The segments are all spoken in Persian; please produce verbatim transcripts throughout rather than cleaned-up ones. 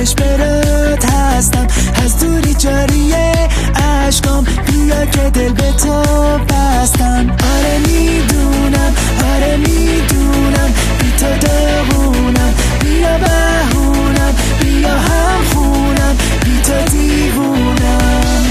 پشت برات هستم، از دوری جاریه عشقام، بیا که دل به تو بستم. آره میدونم، آره میدونم، بی تو داغونم، بیا بهونم، بیا هم خونم، بی تو دیوونم.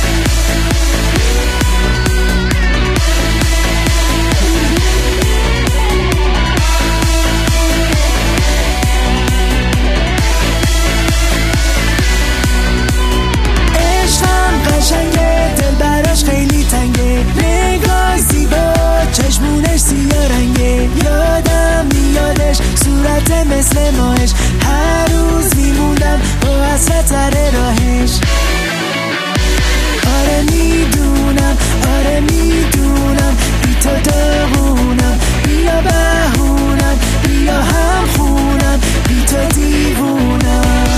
قشنگه دل براش خیلی تنگه، نگاه زیبا چشمونش سیاه رنگه، یادم میادش صورت مثل ماهش، هر روز میموندم با حسرت سر راهش. آره میدونم، آره میدونم، بی تو داغونم، بیا بهونم، بیا هم خونم، بی تو دیوونم.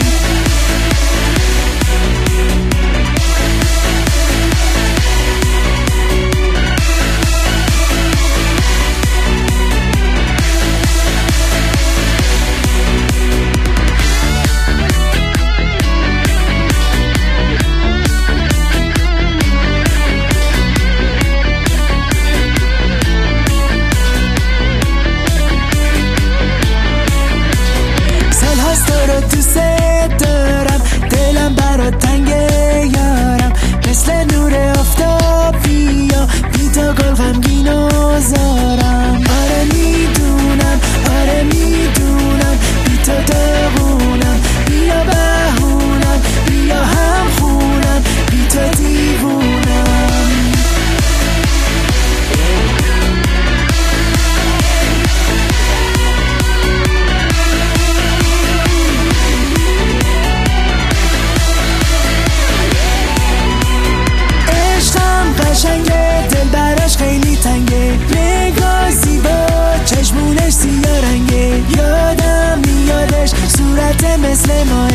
دوست دارم، دلم برات تنگه یارم، مثل نور آفتاب بیا، بی تو گل غمگین و زارم. آره میدونم، آره میدونم، بی تو داغونم، بیا بهونم، بیا هم خونم، بی تو دیوونم. قشنگه دل براش خیلی تنگه، نگاه زیبا چشمونش سیاه رنگه، یادم میادش صورت مثل ما